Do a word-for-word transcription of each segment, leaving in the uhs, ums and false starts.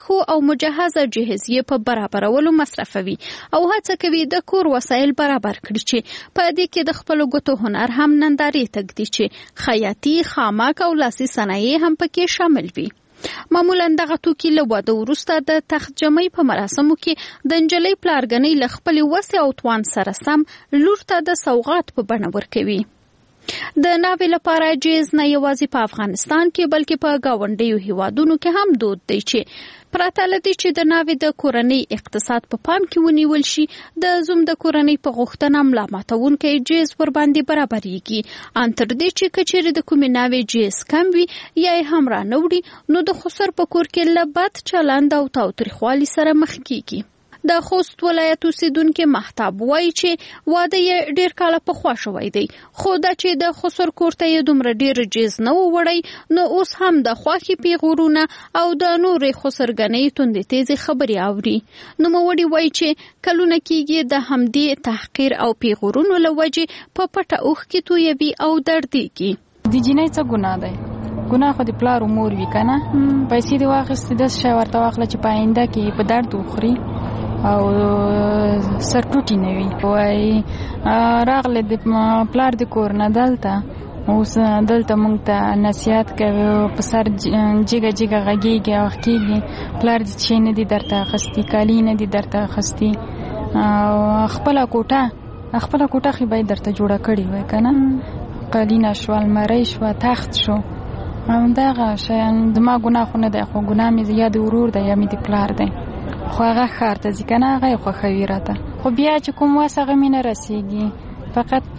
ښو او مجهزه جهیزیې په برابرولو مصرفوي او هڅه کوي د کور وسایل برابر کړي چې په دې کې د خپلو ګوتو هنر هم نندارې ته ږدي چې خیاطي، خامک او لاسي صنایع هم پکې شامل وي. معمولا دغه توکي له واده وروسته د تخت جمعي په مراسمو کې د نجلۍ پلارګنۍ له خپلې وسې او توان سره سم لور ته د سوغات په بڼه ورکوي. د ناوې لپاره جیز نه یوازې په افغانستان کې بلکې په ګاونډیو هیوادونو کې هم دود دی چې پرته له دې چې د ناوې د کورنۍ اقتصاد په پام کې ونیول شي، د زوم د کورنۍ په غوښتنه ملا ماتونکی جیز ورباندې برابریږي. ان تر دې چې که چیرې د کومې ناوې جیز کم وي یا یې هم رانه نو د خسر په کور کې له بد چلند او تاوتریخوالي سره مخ کیږي. د خوست ولایت اوسیدونکي مهتاب وایي چې واده یې ډیر کاله پخوا شوی دی، خو دا چې د خسر کور ته یې دومره ډیر جیز نه و وړی، نو اوس هم د خوښې پیغورونه او د نورې خسرګنۍ توندې تیزې خبرې اوري. نوموړي وایي چې کلونه کېږي د همدې تحقیر او پیغورونو له وجې په پټه اوښکې تویوي او دردېږي. د جینۍ څه ګناه دی؟ ګناه خو د پلار مور وي که نه؟ پیسې دې واخیستې داسې شی ورته واخله چې په آینده کې په درد وخوري او سر ټوټې نه وي. وایي راغله د پلار د کور نه دلته، اوس دلته موږ ته نصیحت کوي او په سر جګه جګه غږېږي او کېږي. پلار دې شی نه دي درته اخیستي، کالي نه دي درته اخیستي، او خپله کوټه خپله کوټه خو باید درته جوړه کړې وای که نه؟ قالینه شوه، المرۍ شوه، تخت شو، همدغه شیان. زما ګناه خو نه دی، خو ګناه مې یا د ورور دی یا مې د پلار دی، خو هغه ښار ته ځي که نه، هغه یې خوښوي راته. خو بیا چې کوم وس هغه مې نه رسېږي، فقط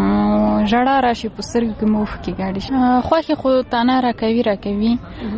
ژړا راشي په سترګو کې مې اوښکې ګاډې شي. خوښې خو تانا راکوي راکوي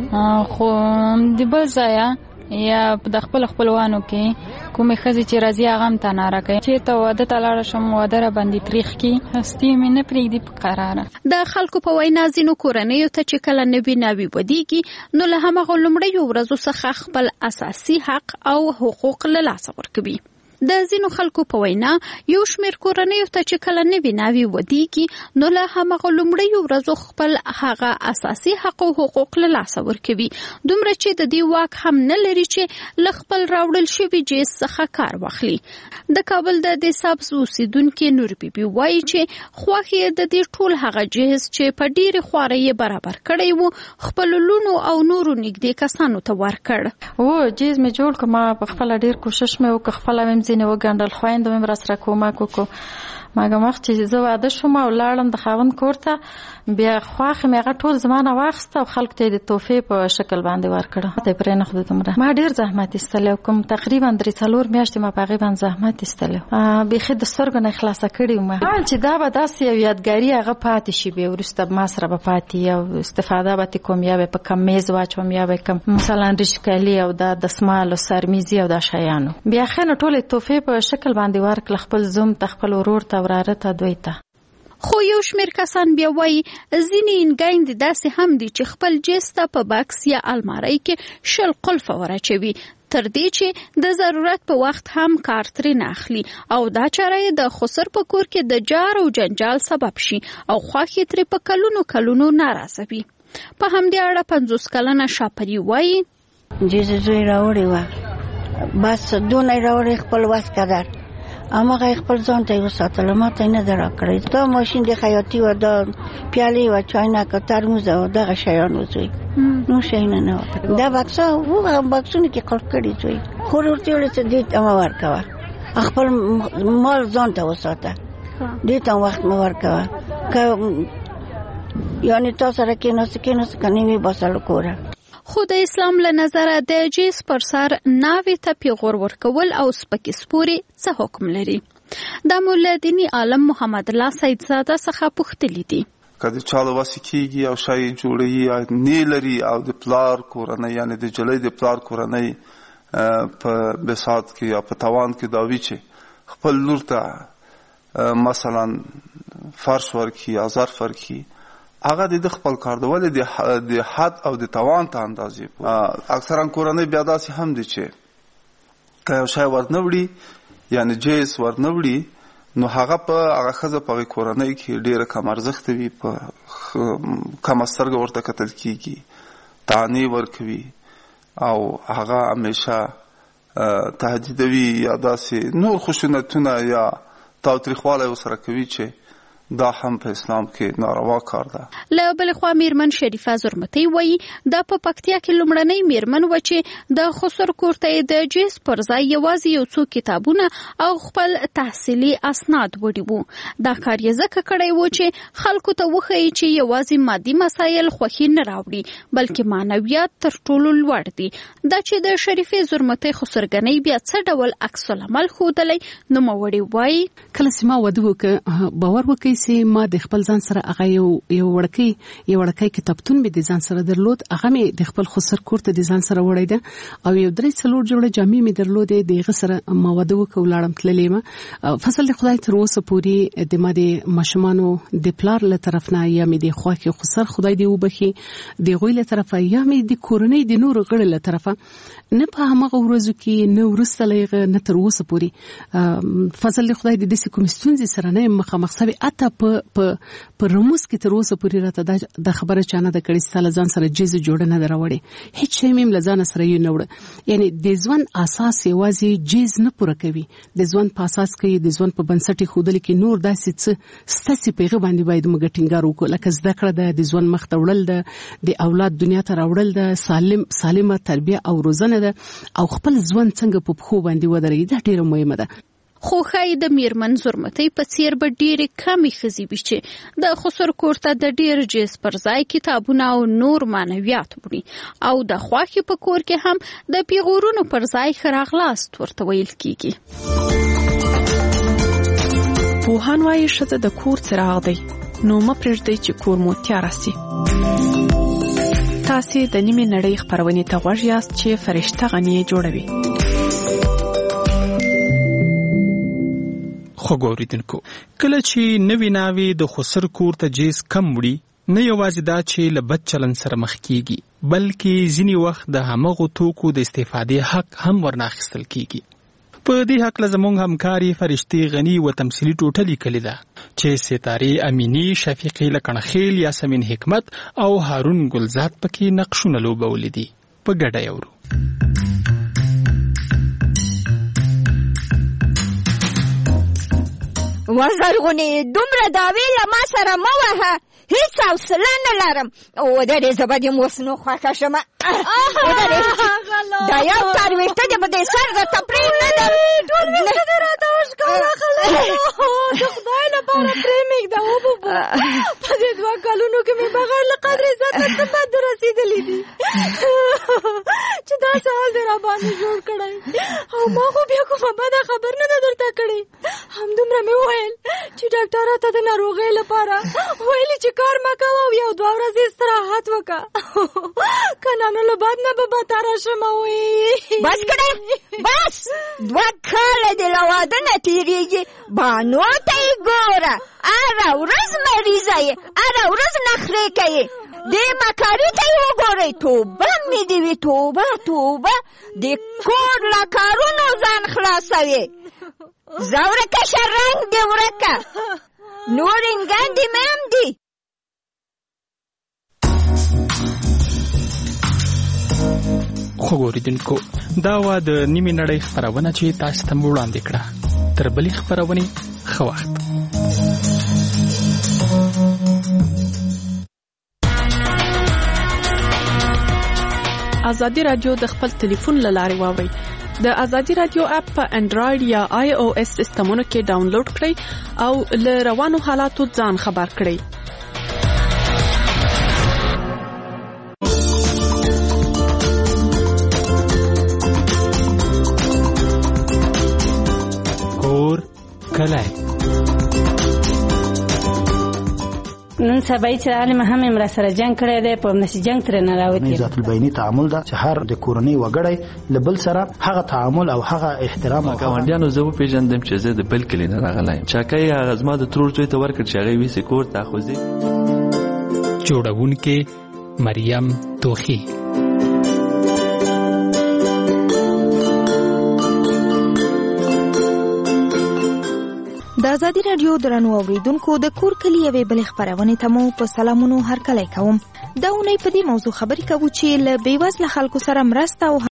خو د بل ځایه یا د خپل خپلوانو کې کومې ښځې چې راځي هغه هم تانا راکوي. چېرته واده ته لاړه شم واده را باندې تریخ کړي، هستي مې نه پرېږدي په قراره. د خلکو په وینا ځینو کورنیو ته چې کله نوي ناوې ودیږي نو له هماغه لومړیو ورځو څخه خپل اساسي حق او حقوق له لاسه ورکوي. د ځینو خلکو په وینا یو شمېر کورنیو ته چې کله نوي ناوې ودیږي نو له هماغه لومړیو ورځو خپل هغه اساسي حق او حقوق له لاسه ورکوي، دومره چې د دې واک هم نه لري چې له خپل راوړل شوي جیز څخه کار واخلي. د کابل د دې سبز اوسیدونکي نور بیبي وایي چې خوښ یې د دې ټول هغه جیز چې په ډېرې خوارۍ یې برابر کړی و خپلو لونو او نورو نږدې کسانو ته ورکړ. و جیز مې جوړ کړ، ما په خپله ډېر کوشش مې وکړ، خپله مې ځینې وګنډل، خویندو مې راسره کومک وکړو. مګر مخ چې زه واده شوم او لاړم د خاوند کور ته، بیا خواښې مې هغه ټول زما نه واخیسته او خلکو ته یې د تحفې په شکل باندې ورکړه. ته یې پرېنښودو دومره. ما ډېر زحمت ایستلی کوم تقریبا درې څلور میاشتې ما په هغې باندې زحمت ایستلی، بیخي د سترګو نه خلاصه کړې وم. حال چې دا به داسې یو یادګاري هغه پاتې شي، بیا وروسته ما سره به پاتې او استفاده به ترې کوم، یا به په کم میز واچوم یا به کم مثلا ریشکلي او دا دسمال او سرمیزي او دا شیانو. بیا ښه نو ټولې تحفې په شکل باندې ورکړه، خپل زوم ته، خپل ورور ته، وراره ته، دوی ته. خو یو شمېر کسان بیا وایي ځینې انګایندې داسې هم دي چې خپل جیز ته په بکس یا المارۍ کې شل قلفه ور اچوي، تر دې چې د ضرورت په وخت هم کار ترې نه اخلي، او دا چاره یې د خسر په کور کې د جار او جنجال سبب شي او خوښې ترې په کلونو کلونو ناراضه وي. په همدې اړه پنځوس کلنه شاپري وایي جیز زوی راوړې وه، بس دونه یې راوړې خپل وس قدر، هماغه خپل ځان ته یې وساتله، ما ته یې نه ده راکړی. دا ماشین د خیاطي وه، دا پیالې وه، چاینک، ترموز او دغه شیان و زوی، نور شیونه نه وه. دا بکسه هغه بکسونه کې قلف کړي زوی، خو ورته یې ویل چې دې ته مه ورکوه، خپل مال ځان ته وساته، دې ته وخت مه ورکوه، که یعنې تا سره کېناست کېناست که نه وي باسه له کوره. خو د اسلام له نظره د جیز پر سر ناوې ته پیغور ورکول او سپکې سپورې څه حکم لري؟ دا مو له دیني عالم محمد الله سیدزاده څخه پوښتلي دي. که د چا له وسې کېږي او شی یې جوړوي نه لري او د پلار کورنۍ یعنې د نجلۍ د پلار کورنۍ په بساط کې یا په توان کې دا وي چې خپل لور ته مثلا فرش ورکړي یا ظرف ورکړي، هغه د خپل کار د ولې د حد او د توان ته اندازې. اکثرا کورنۍ بیا داسې هم دي چې که یو شی ورنه وړي یعنې جیز ورنه وړي نو هغه په هغه ښځه په هغې کورنۍ کې ډېره کم ارزښته وي، په کمه سترګه ورته کتل کېږي، طعنې ورکوي او هغه همیشه تهدیدوي یا داسې نور خشونتونه یا تاوتریخوالی ورسره کوي چې دا هم په اسلام کې ناروا کار ده. له بلې خوا میرمن شریفه زرمتۍ وایي دا په پکتیا کې لومړنۍ میرمن وه چې د خسر کور ته یې د جیز پر ځای یوازې یو څو کتابونه او خپل تحصیلي اسناد وړي وو. دا کار یې ځکه کړی و چې خلکو ته وښیي چې یوازې مادي مسایل خوښي نه راوړي بلکې معنویات تر ټولو لوړ دي. دا چې د شریفې زرمتۍ خسرګنۍ بیا څه ډول عکس العمل ښودلی نوموړې وایي کله چې ما واده وکړ باور وکړئ چې ما د خپل ځان سره هغه یو یو وړکی یو وړکی کتابتون مې د ځان سره درلود هغه مې د خپل خسر کور ته د ځان سره وړی ده او یو درې څلور جوړه جامې مې درلودې د هغه سره ما واده وکړ ولاړم تللې یم. فضل د خدای تر اوسه پورې د ما د ماشومانو د پلار له طرف نه یا مې د خواښې خسر خدای دې وبخي د هغوی له طرفه یا مې د کورنۍ د نورو غړو له طرفه نه په همغه ورځو کې نه وروسته له هغه نه تر اوسه پورې فضل د خدای د داسې کومې ستونزې سره نه یم مخامخ سوې اته په په په رموز کې تر اوسه پورې راته د خبره چانه د کړي ساله ځان سره جیز جوړه نه دراوړي هیڅ شی مې لزان سره یو نه وړ یعنی د ژوند اساس یوازې جیز نه پوره کوي د ژوند په اساس کې د ژوند په بنسټ خودل کې نور داسې څه ستاسو پیغه باندې باید موږ ټینګار وکړو لکه زده کړه د ژوند مخ ته وړل ده د اولاد دنیا ته راوړل ده سالم سالمه تربیه او روزنه ده او خپل ژوند څنګه په خو باندې ودرېږي دا ډیره مهمه ده. خو ښایي د میرمن زرمتۍ په څیر به ډېرې کمې ښځې وي چې د خسر کور ته د ډېر جیز پر ځای کتابونه او نور معنویات وړي او د خواښې په کور کې هم د پیغورونو پر ځای ښه راغلاست ورته ویل کیږي. پوهان وایي ښځه د کور څراغ دی نو مه پرېږدئ چې کور مو تیاره سي. تاسې د نیمې نړۍ خپرونې ته غوږ یاست چې فرشته غني جوړوي. خوږ اوریدونکو کله چې نوی ناوی د خسر کور ته جیز کم وړي نه یوازې دا چې له بد چلن سره مخ کیږي بلکې ځینې وخت د همغو توکو د استفادې حق هم ورنه اخیستل کیږي. په دې حق له زموږ همکاري فرشتې غني و تمثیلي ټوټه لیکلې ده چې ستارې امینی شفیقې لکنخیل یاسمین حکمت او هارون ګلزاد پکې نقشونه لوبولې دي. په ګډه یې ورو. وزرغونې دومره دعوې له ما سره مه وهه هیڅ حوصله نه لرم. ودرې زه به دې اوس نو خوښه شمه دا یو تار ویښته دې به دې سر درته پرېږدم ټول ویښته دې راته وشکوله خلکو د خدای لپاره پرېمږده وبوبو په دې دوه کلونو کې مې بغیر له قدر عزته څه بد رسېدلي دي چې دا سوال دې راباندې جوړ کړی او ما خو بیا کومه بده خبر نه ده درته کړې. همدومره مې وویل چې ډاکټره ته د ناروغۍ لپاره ویلي چې کار مه کوه او یو دوه ورځې استراحت وکړه که نه نو له بد نه به بتره شمه. وی بس کړه بس دوه کاله دې له واده نه تېرېږي بانو ته یې ګوره هره ورځ مریضه یې هره ورځ نخرې کوي دې مکاري ته یې وګورئ توبه مې دې وي توبه توبه د کور له کارونو ځان خلاصوي زورکه شرنګ دې ورکه نور انګاندې مې هم دي. خوږ اوریدونکو دا وه د نیمې نړۍ خپرونه چې تاسو ته مو وړاندې کړه. تر بلې خپرونې ښه وخت. ازادي راډیو د خپل ټلیفون له لارې واورئ. د ازادي راډیو اپ په انډرایډ یا آی او ایس سیسټمونو کې ډاونلوډ کړئ او له روانو حالاتو ځان خبر کړئ. کور کلی نن سبا چې عالم هم امر سره جنگ کړی دی په نشي جنگ تر نه راوتی. ذات البینی تعامل دا چې هر د کورنۍ وګړی لبل سره هغه تعامل او هغه احترام او ګاونډیانو زه پیژندم چې زه د بل کلی نه راغلی چاکای هغه زما د ترور زوی ته ورکړ چې هغه ویسې کور ته خوځي. جوړونکې مریم توخی. د ازادي راډیو درنو اوریدونکو د کور کلی یوې بلې خپرونې ته مو په سلامونو هرکلی کوم. دا اونۍ په دې موضوع خبرې کوو چې له بېوزله خلکو سره مرسته او